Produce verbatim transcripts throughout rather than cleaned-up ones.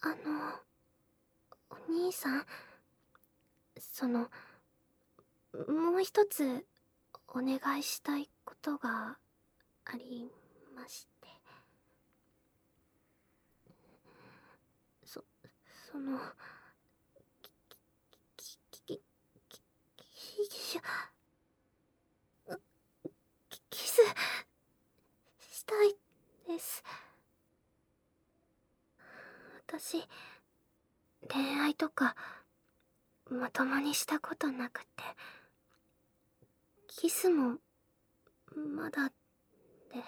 あの、お兄さん、その、もう一つお願いしたいことがありまして。そ、その、き、き、き、き、き、き、き、キス、したいです。私、恋愛とか、まともにしたことなくて、キスも、まだ、で、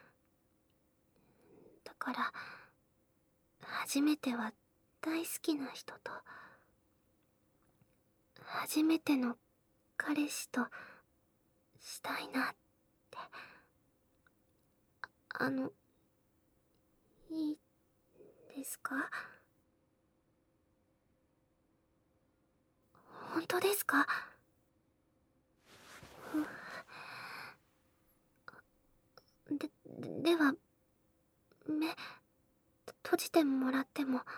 だから、初めては大好きな人と、初めての彼氏と、したいなって。あの、いいですか？本当ですか？で、では、目、閉じてもらっても、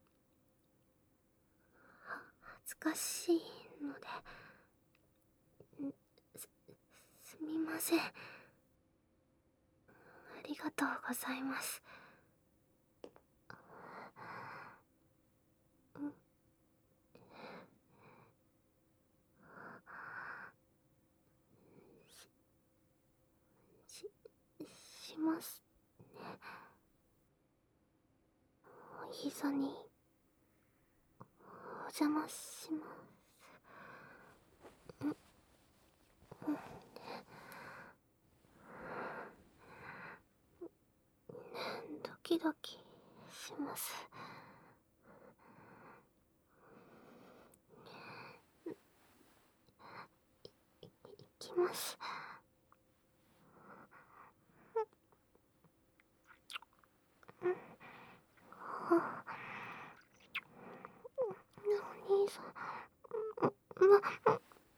恥ずかしいので、す、すみません。ありがとうございます。し、しますね。お膝に、お邪魔します。ん、ん、ドキドキします。い、いきます。お兄さん、ま、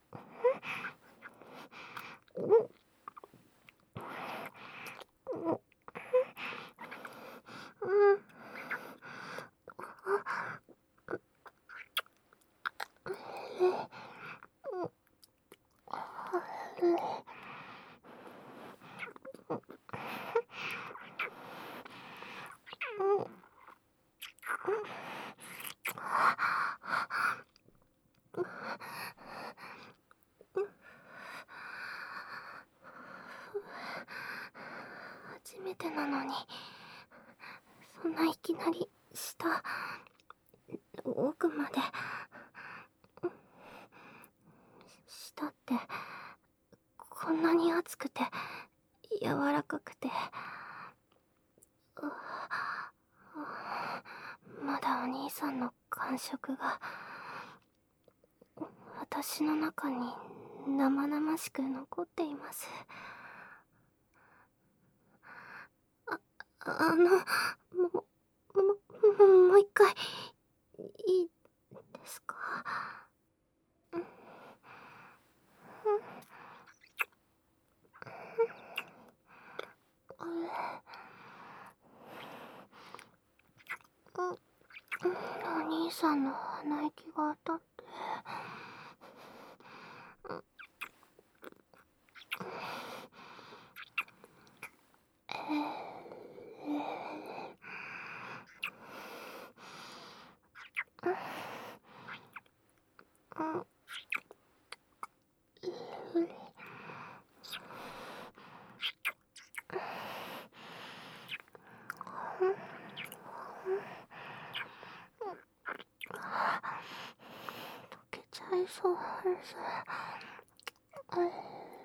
初めてなのに、そんないきなり下、奥まで。下って、こんなに熱くて、柔らかくて。まだお兄さんの感触が、私の中に生々しく残っています。あ、あの、も、も、も、もう一回、いいですか？うん、うん、うん、お兄さんの鼻息が当たって。えー、うん、溶けちゃいそうです。あれ、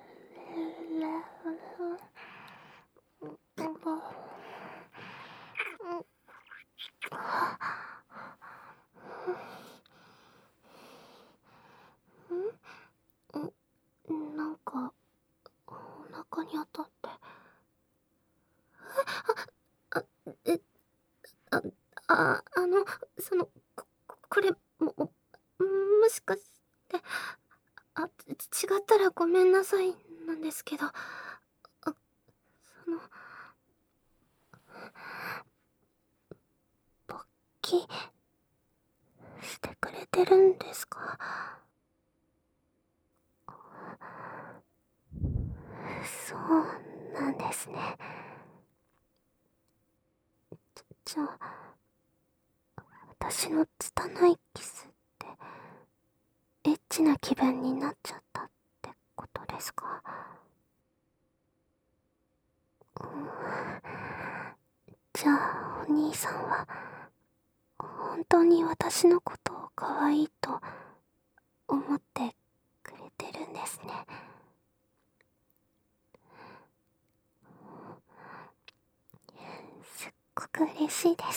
ん、なんか、お腹に当たって。あ、え、あ、あ、あの、その、こ、これ、も、もしかして、あ、違ったらごめんなさいなんですけど、あ、その、勃気してくれてるんですか？そうなんですね。じゃあ、私の拙いキスってエッチな気分になっちゃったってことですか？うん、じゃあお兄さんは本当に私のことを可愛いと思ってくれてるんですね。すっごく嬉しいです。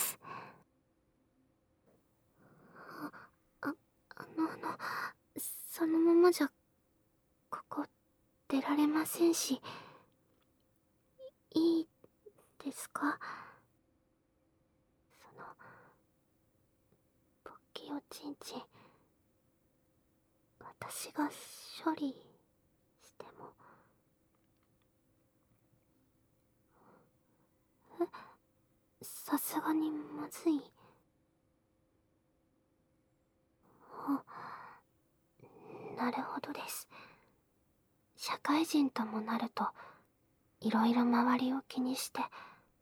あ、ああのあのそのままじゃここ出られませんし、いいですか？その勃起おちんちん、私が処理しても。え、さすがにまずい？あ、なるほどです。社会人ともなるといろいろ周りを気にして。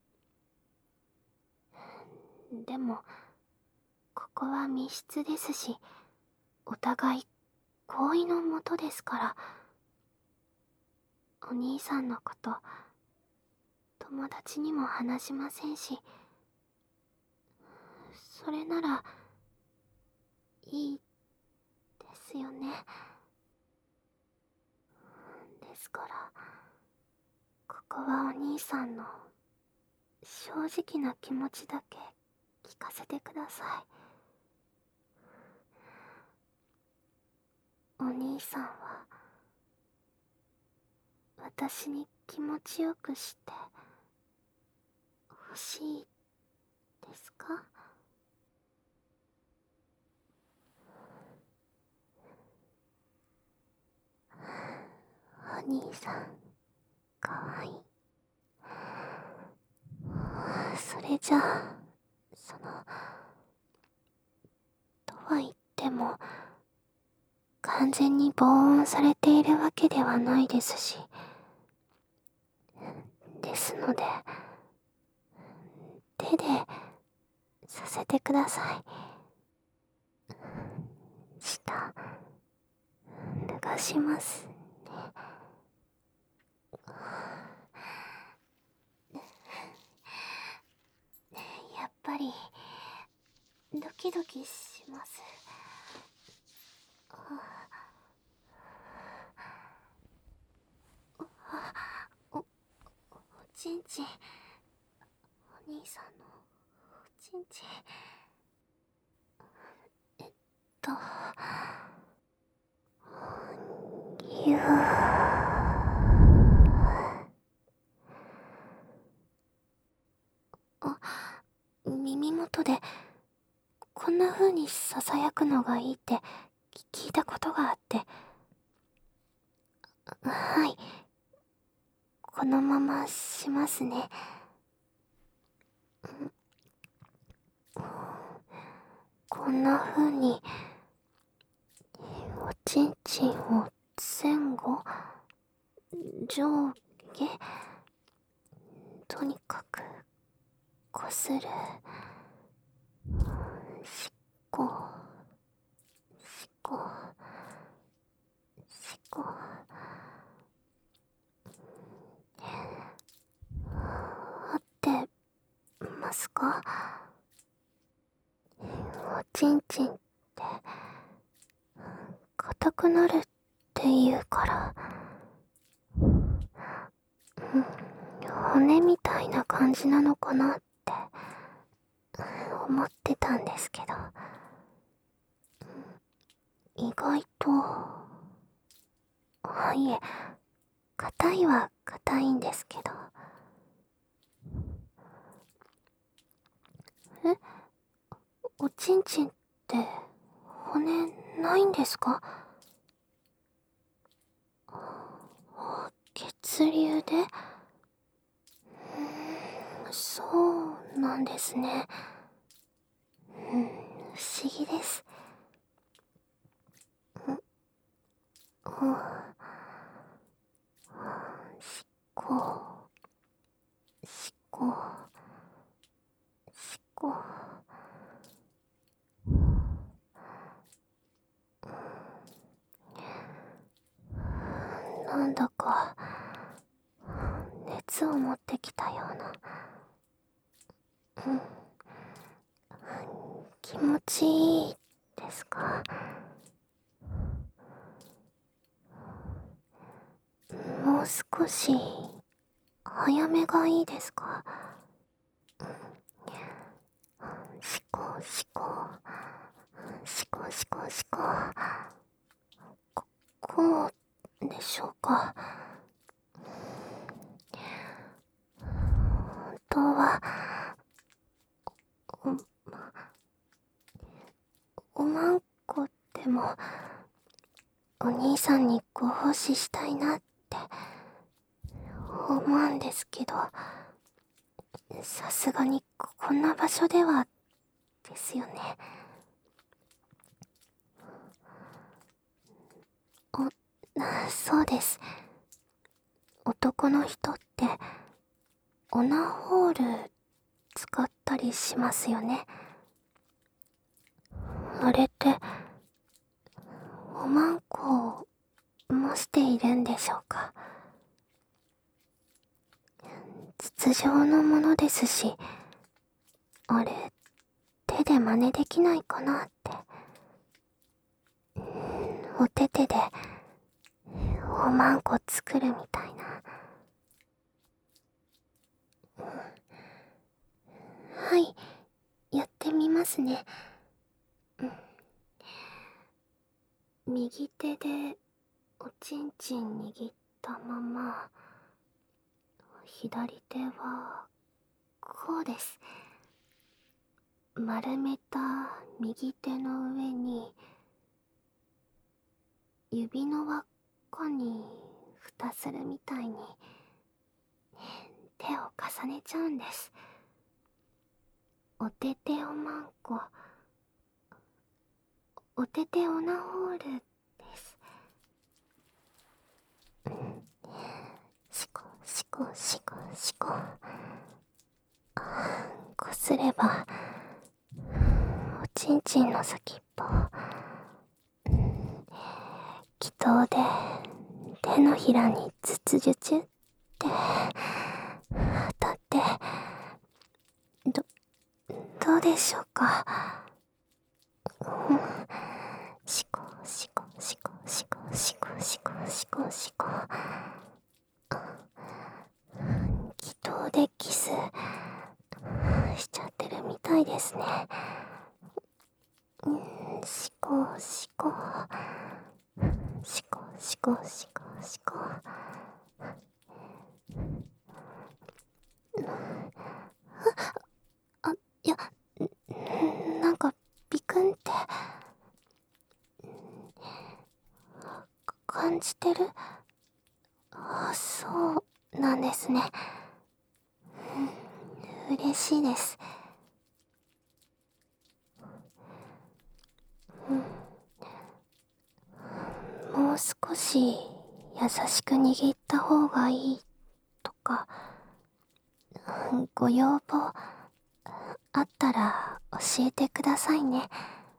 でもここは密室ですし、お互い合意のもとですから。お兄さんのこと友達にも話しませんし、それならいいですよね。ですから、ここはお兄さんの正直な気持ちだけ聞かせてください。お兄さんは私に気持ちよくして欲しいですか？お兄さんかわいい。それじゃあ、そのとは言っても完全に防音されているわけではないですし、ですので手でさせてください。下脱がしますね。やっぱりドキドキします。お、おちんちん、お兄さんのおちんちん。えっとぎゅー。あ、耳元でこんな風にささやくのがいいって聞いたことがあって。はい、このまましますね。こんな風におちんちんを前後上下とにかくこする。しっこしっこしっこ。合ってますか？おちんちんって硬くなるって言うから、うん、骨みたいな感じなのかなって思ってたんですけど、意外と、はい、え、硬いは硬いんですけど。え、おちんちんって骨ないんですか？血流で？うーん、そうなんですね。 うん、不思議です。んおしっこしっこしっこなんだか熱を持ってきたような、うん、気持ちいいですか？もう少し早めがいいですか？しこしこしこしこしこ、ここうでしょうか？本当はお、おまんこでもお兄さんにご奉仕したいなって思うんですけど、さすがにこんな場所ではですよね。お、そうです。男の人ってオナホール使ったりしますよね。あれっておまんこを模しているんでしょうか？筒状のものですし、あれ手で真似できないかなって。お手手でおまんこ作るみたいな。はい、やってみますね。右手でおちんちん握ったまま、左手はこうです。丸めた右手の上に指の輪っかに蓋するみたいに手を重ねちゃうんです。お手手おまんこ、お手手オナホールです。シコシコシコシコ、こすればおちんちんの先っぽ、気筒で手のひらにズツジュチュって当たって、ど、どうでしょうか？うん、シコシコシコシコシコシコシコシコ、気筒でキスしちゃってるみたいですね。うん、シコシコシコシコシコシコ、あ、いや、なんかビクンって感じてる？あ、そうなんですね。うん、嬉しいです。うん、もう少し優しく握った方がいいとか、うん、ご要望あったら教えてくださいね。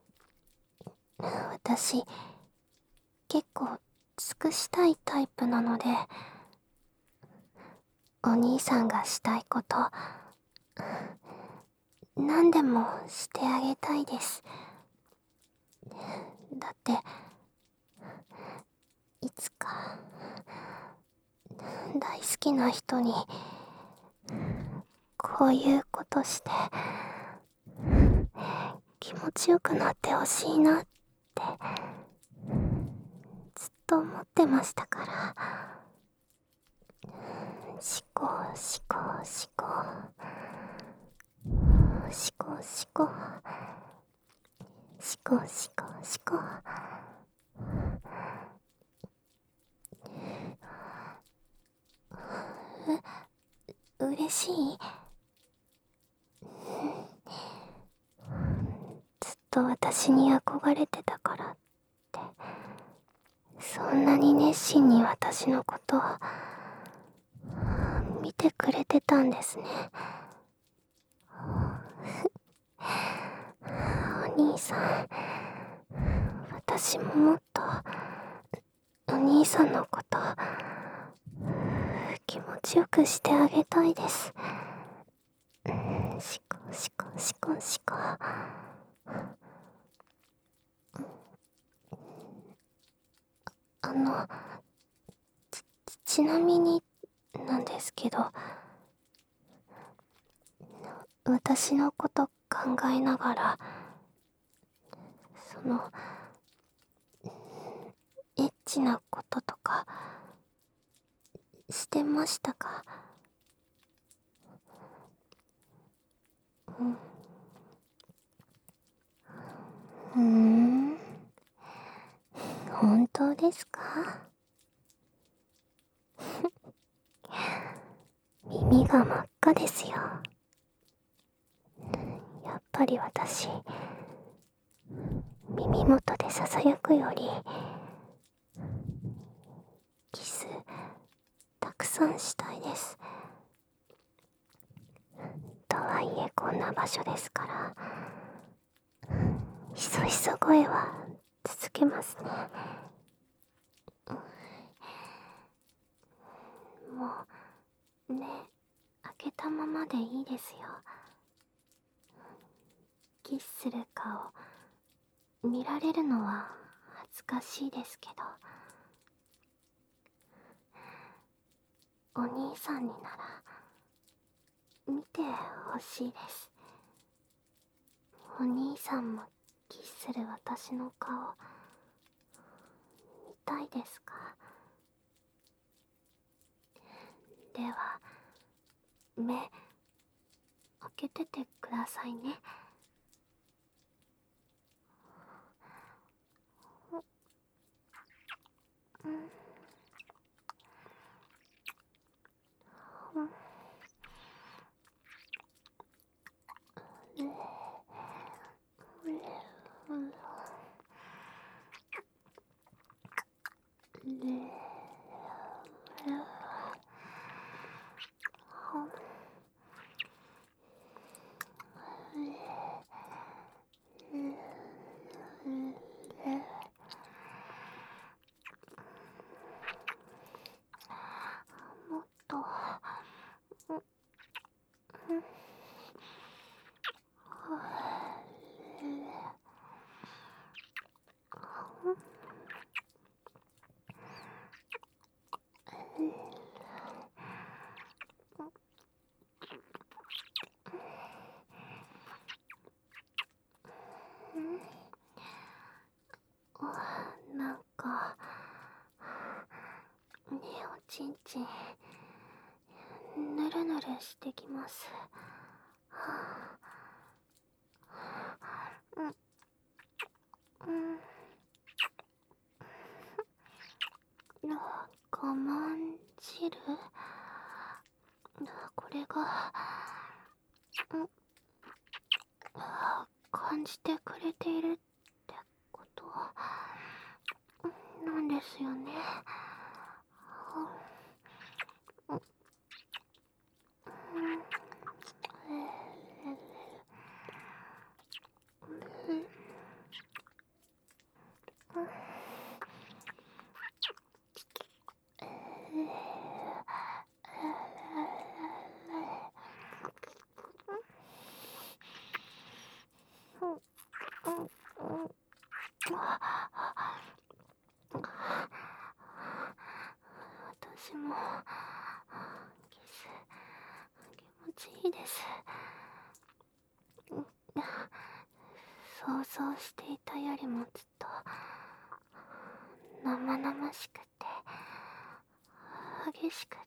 私結構尽くしたいタイプなので、お兄さんがしたいこと何でもしてあげたいです。だっていつか大好きな人にこういうことして気持ちよくなってほしいなってずっと思ってましたから。シコシコシコシコシコシコシコシコ、う、嬉しい？ と私に憧れてたからって、そんなに熱心に私のことを見てくれてたんですね。お兄さん、私ももっとお兄さんのこと気持ちよくしてあげたいです。シコシコシコシコ。あのち、ちなみになんですけど、私のこと考えながら、そのエッチなこととかしてましたか？うん。うーん、本当ですか？耳が真っ赤ですよ。やっぱり私、耳元でささやくよりキスたくさんしたいです。とはいえこんな場所ですから、ひそひそ声は続けますね。もう目開けたままでいいですよ。キスする顔見られるのは恥ずかしいですけど、お兄さんになら見てほしいです。お兄さんもキスする私の顔見たいですか？では目開けててくださいね。うん、うん、うん、うん、うん、もっと、うん、うん、なんかねえおちんちんぬるぬるしてきます。うん、うん、我慢汁、これが、うん、感じてくれているってことなんですよね。うん、うん、私もキス気持ちいいです。想像していたよりもずっと生々しくて激しくて、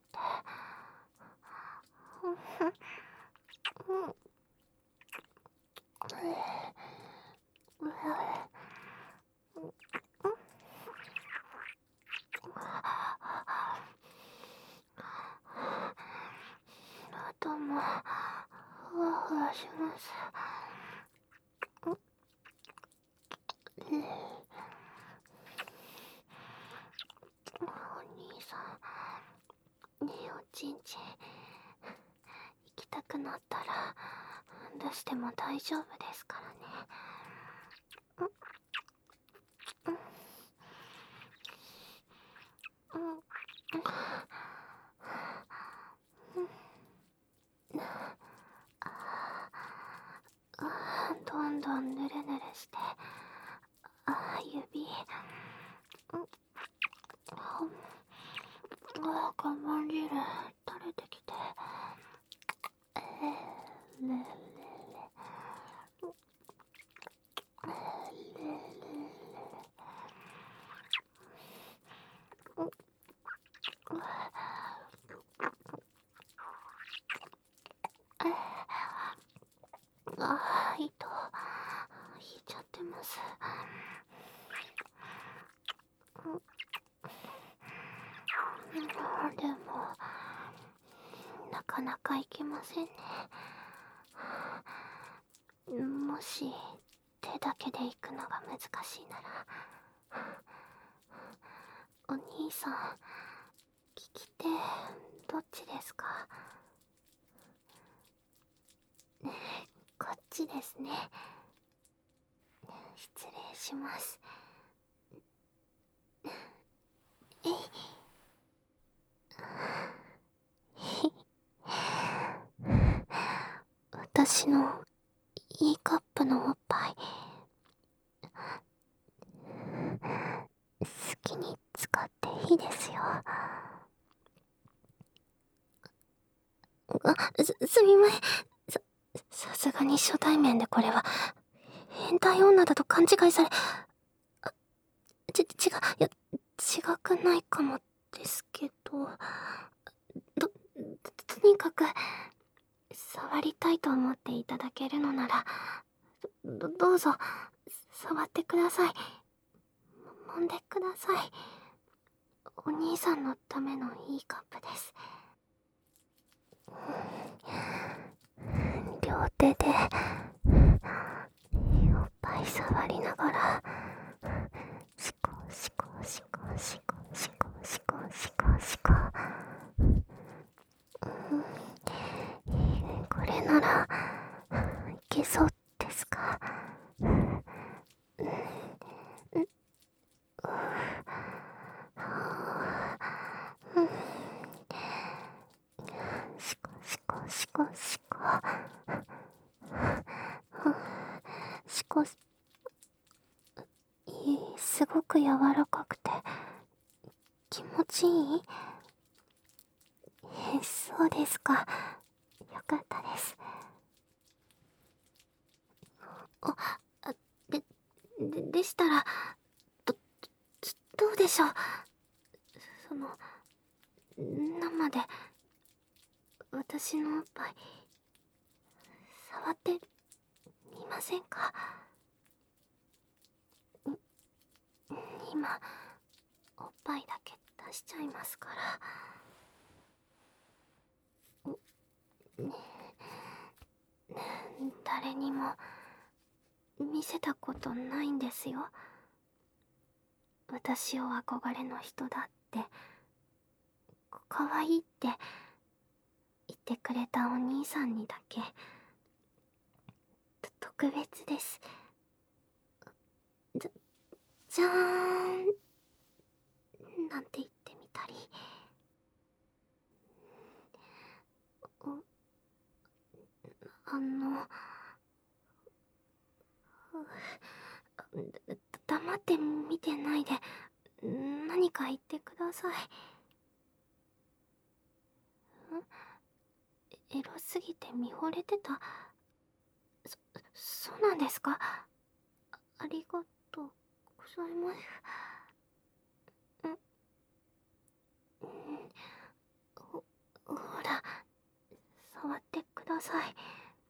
うん、うん、頭ふわふわします。 ちんちん行きたくなったら出しても大丈夫ですからね。どんどんぬるぬるして、あ指あ我慢汁垂れてきて、えー、ねあー、糸引いちゃってます。でもなかなかいけませんね。もし手だけで行くのが難しいなら、お兄さん、利き手どっちですか？こっちですね。失礼します。えい。私の E カップのおっぱい、好きに使っていいですよ。あ、す、すみません。さ、さすがに初対面でこれは、変態女だと勘違いされ、あ、ち、違う、いや、違くないかもですけど、と、とにかく、触りたいと思っていただけるのなら、ど、どうぞ、触ってください。揉んでください。お兄さんのためのいいカップです。両手でおっぱい触りながら、シコシコシコシコシコシコシコシコ、これならいけそうですか？シコシコシコシコシコ、いい、すごく柔らかくて気持ちいい？え、そうですか。よかったです。あ、あで、で、でしたら、ど、どうでしょう。その、生で私のおっぱい触ってみませんか？今おっぱいだけ出しちゃいますから。誰にも見せたことないんですよ。私を憧れの人だって、可愛いって言ってくれたお兄さんにだけ特別です。じゃ、じゃーんなんて言ってみたり、お、あの、黙って見てないで何か言ってください。エロすぎて見惚れてた？そ、そうなんですか？ありがとうございます。ん、ほ、ほら、触ってください。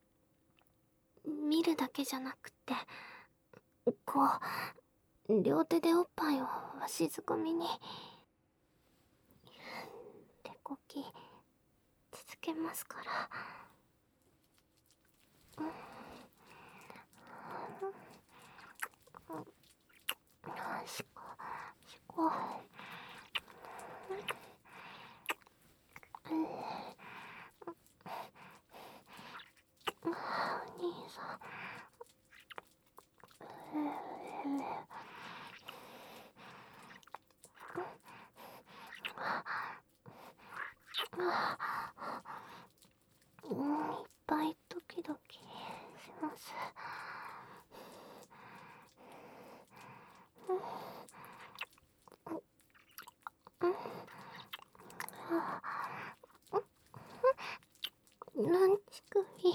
見るだけじゃなくて、こう、両手でおっぱいをわしづかみに。手こき、続けますから。うん。しこ、しこ。 うん、いっぱいドキドキします。なんちくび。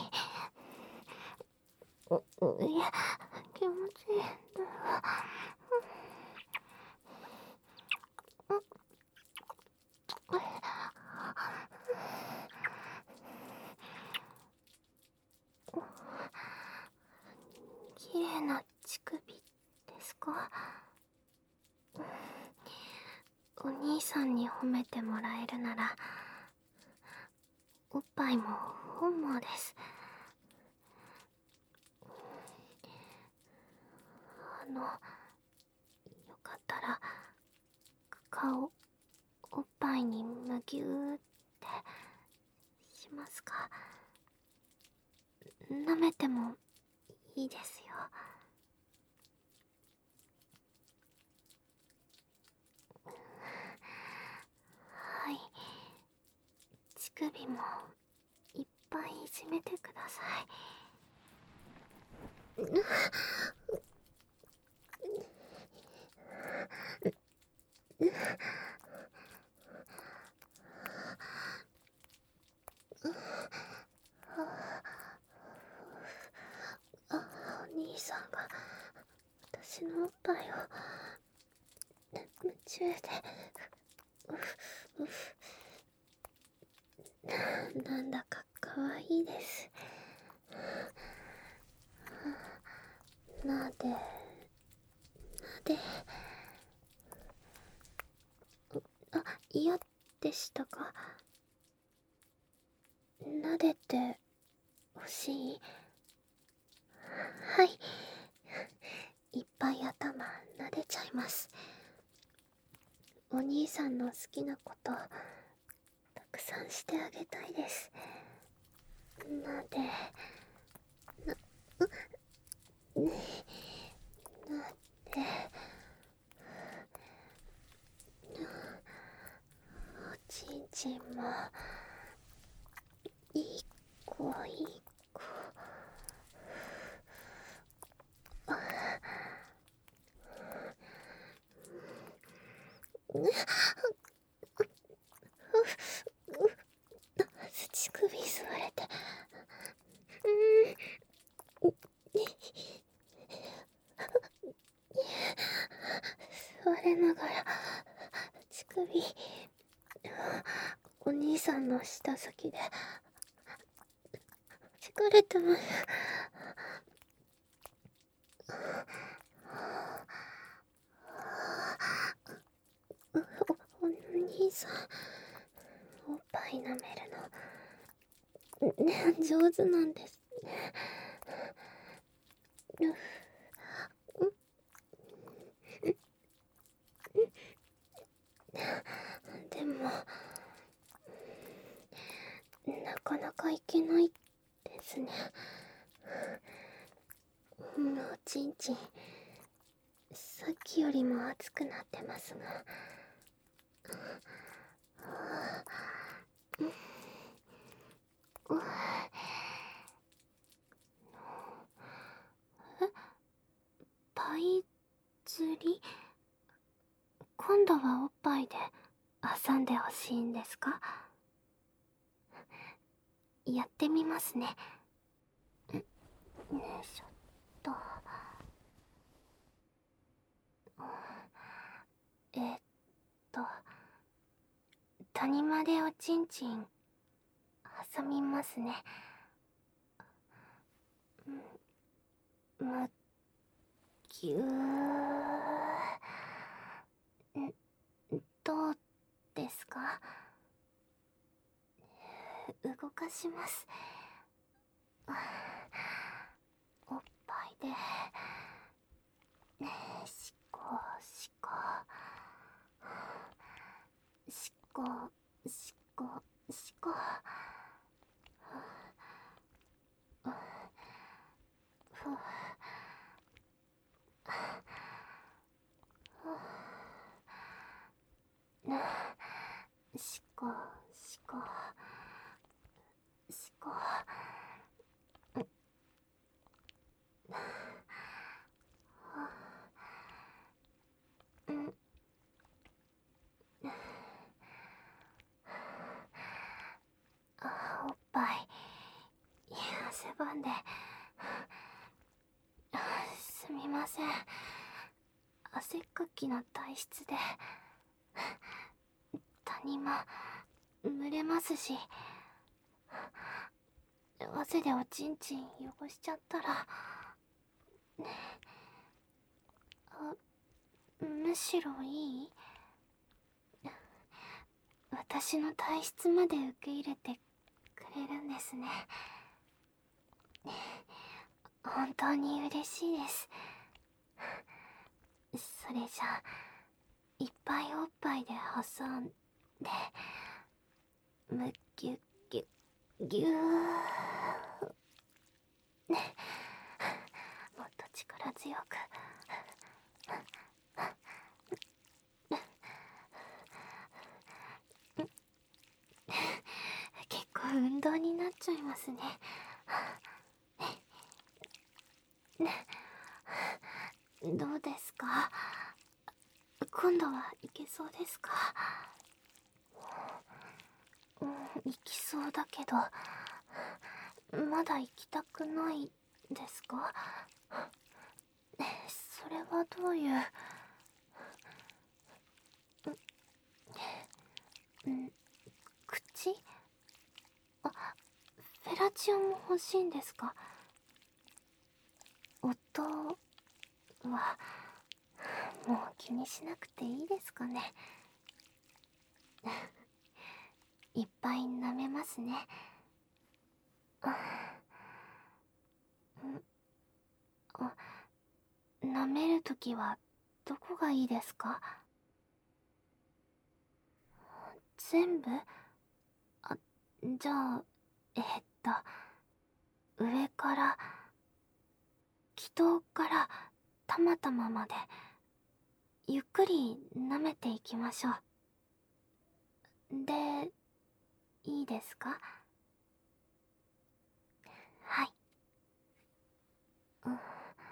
いや、気持ちいいんだ。綺麗な乳首ですか？お兄さんに褒めてもらえるなら、おっぱいも本望です。あの、よかったら顔おっぱいにむぎゅーってしますか？舐めてもいいですよ。はい、乳首もいっぱいいじめてください。あ、お兄さんが私のおっぱいを夢中でうふうふ、なんだかかわいいです。なでなで、あ、嫌でしたか？なでてほしい？はい、いっぱい頭なでちゃいます。お兄さんの好きなことたくさんしてあげたいです。なでな、うね、なで、おちんちんもいい子いい子。乳首吸われて、うん、吸われながら乳首、お兄さんの舌先で疲れてます。お、お兄さん、おっぱい舐めるのね、上手なんですね。でもなかなかいけないですね。おちんちんさっきよりも熱くなってますが、え、パイ釣り？今度はおっぱいで挟んでほしいんですか？やってみますね。よいしょっと。えーっと谷間でおちんちん挟みますね。むぎゅー。ん、どうですか？動かします。おっぱいでしこしこしこしこしこ。 番んで。すみません。汗っかきな体質で。谷間、蒸れますし。汗でおちんちん汚しちゃったら。あ、むしろいい？私の体質まで受け入れてくれるんですね。本当に嬉しいです。それじゃあ、いっぱいおっぱいで挟んで、むぎゅぎゅぎゅー。もっと力強く。結構運動になっちゃいますね。どうですか？今度はいけそうですか？うん、行きそうだけど、まだ行きたくないですか？それはどういう。ん、ん、口？あ、フェラチオも欲しいんですか？音はもう気にしなくていいですかね。いっぱい舐めますね。あ、舐めるときはどこがいいですか？全部？あ、じゃあ、えっと、上から、気筒からたまたままで、ゆっくり舐めていきましょう。で、いいですか？はい。うん、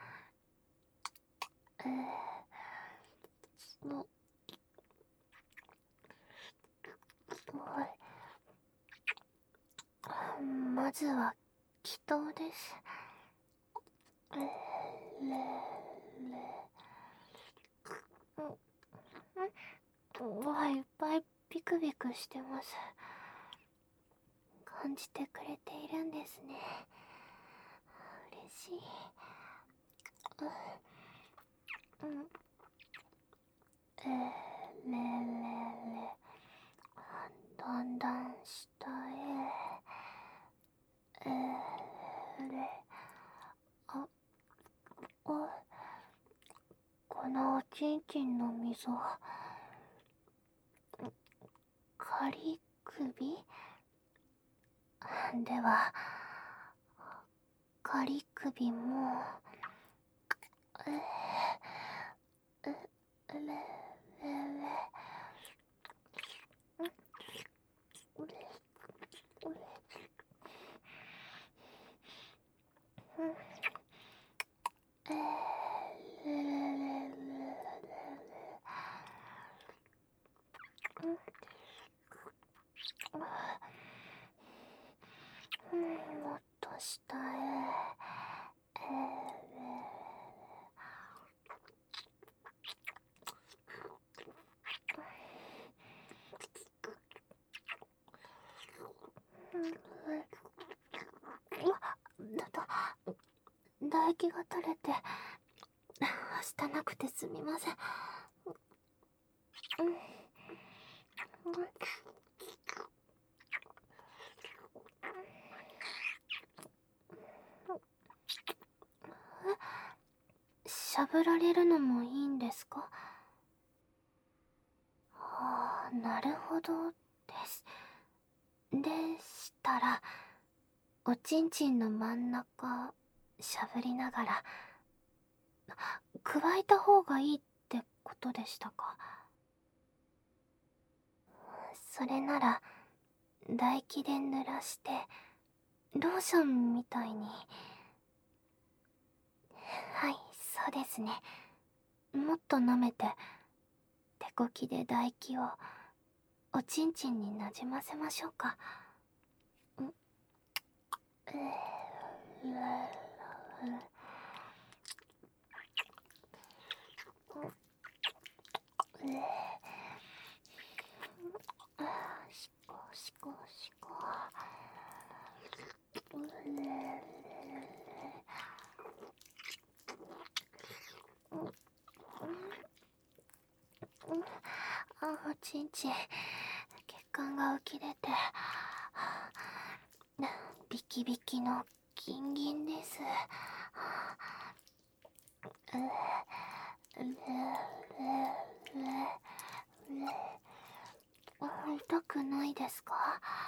えー、の、おい。まずは、気筒です。えー、れ、れ、ん、わ、いっぱいビクビクしてます。感じてくれているんですね。嬉しい。うん。えー、れれれ。だんだん下へ。えー、れ。あ、あ、このおちんちんの溝。仮首？では、仮首も、えー、え、れ、れれ。えー、れれれれれ。うん、もっと下へ。えー、うわ、だだ、唾液が垂れて、はしたなくてすみません。うん、しゃぶられるのもいいんですか？ああ、なるほどです。でしたら、おちんちんの真ん中しゃぶりながら、加えた方がいいってことでしたか？それなら唾液で濡らしてローションみたいに。はい、そうですね。もっと舐めて手こきで唾液をおちんちんになじませましょうか。ん、えー、 しこしこしこ。あ、おちんちん、血管が浮き出て、ビキビキのギンギンです。痛くないですか？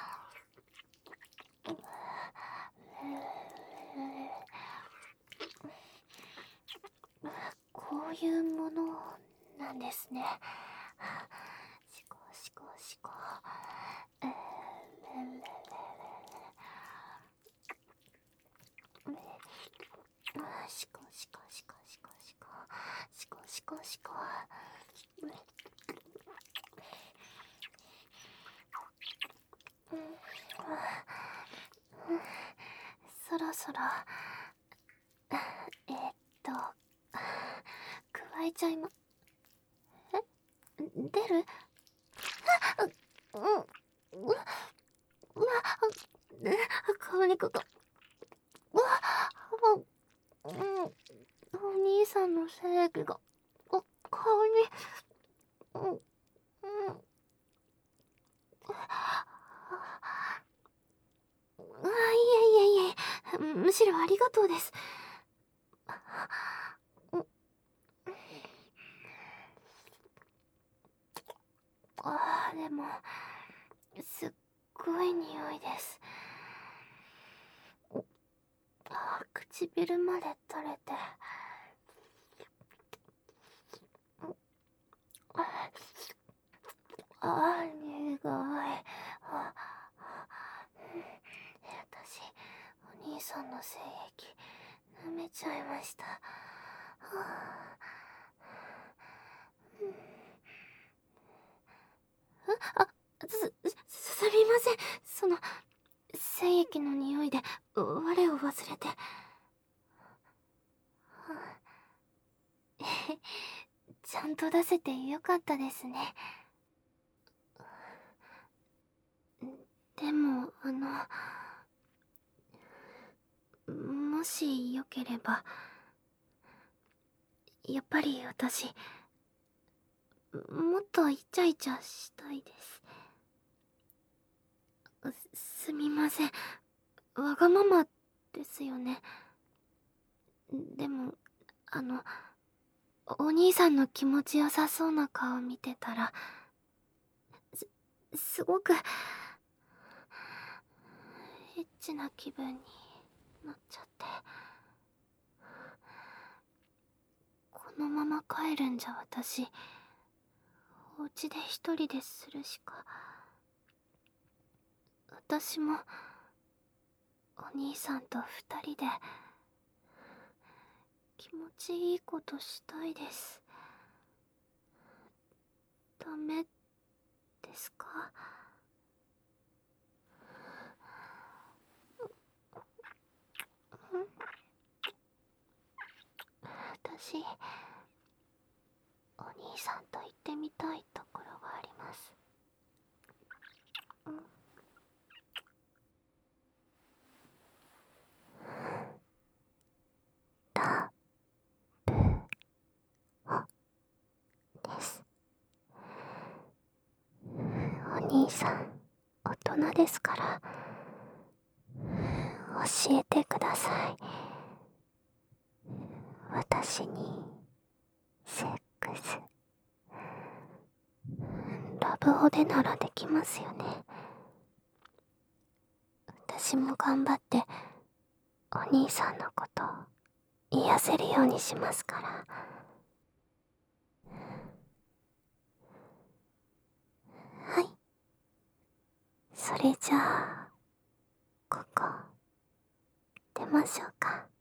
こういうものなんですね。しこしこしこ。しこしこしこしこしこしこしこしこ。そろそろえー、っと加えちゃいまえ出るあうんうわうわ顔にかかうわうん、お兄さんの精液がお顔にうんうんあ、いえいえいえ、むしろありがとうです。ああ、でもすっごい匂いです。あ、唇まで垂れてああ、苦い。あ私、お兄さんの精液舐めちゃいました。はあ、あ、あ、す、す、すみません。その、精液の匂いで我を忘れて。ちゃんと出せてよかったですね。でも、あの、もしよければ、やっぱり私、もっとイチャイチャしたいです。す、すみません。わがままですよね。でも、あの、お兄さんの気持ちよさそうな顔見てたら、す、すごく、エッチな気分になっちゃって。このまま帰るんじゃ私、お家で一人でするしか。私も、お兄さんと二人で、気持ちいいことしたいです。ダメですか？私、お兄さんと行ってみたいところがあります。タブホです。お兄さん、大人ですから、教えてください。私に、セックス。ラブホでならできますよね。私も頑張って、お兄さんのことを癒せるようにしますから。はい。それじゃあ、ここ、出ましょうか。